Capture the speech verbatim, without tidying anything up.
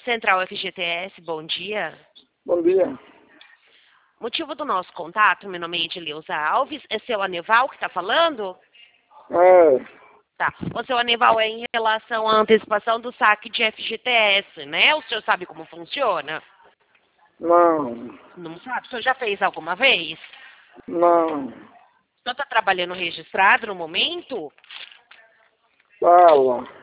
Central F G T S, bom dia. Bom dia. Motivo do nosso contato, meu nome é Edileuza Alves, é seu Aneval que está falando? É, Tá. O seu Aneval é em relação à antecipação do saque de F G T S, né? O senhor sabe como funciona? não, Não sabe? O senhor já fez alguma vez? não, O senhor está trabalhando registrado no momento? fala.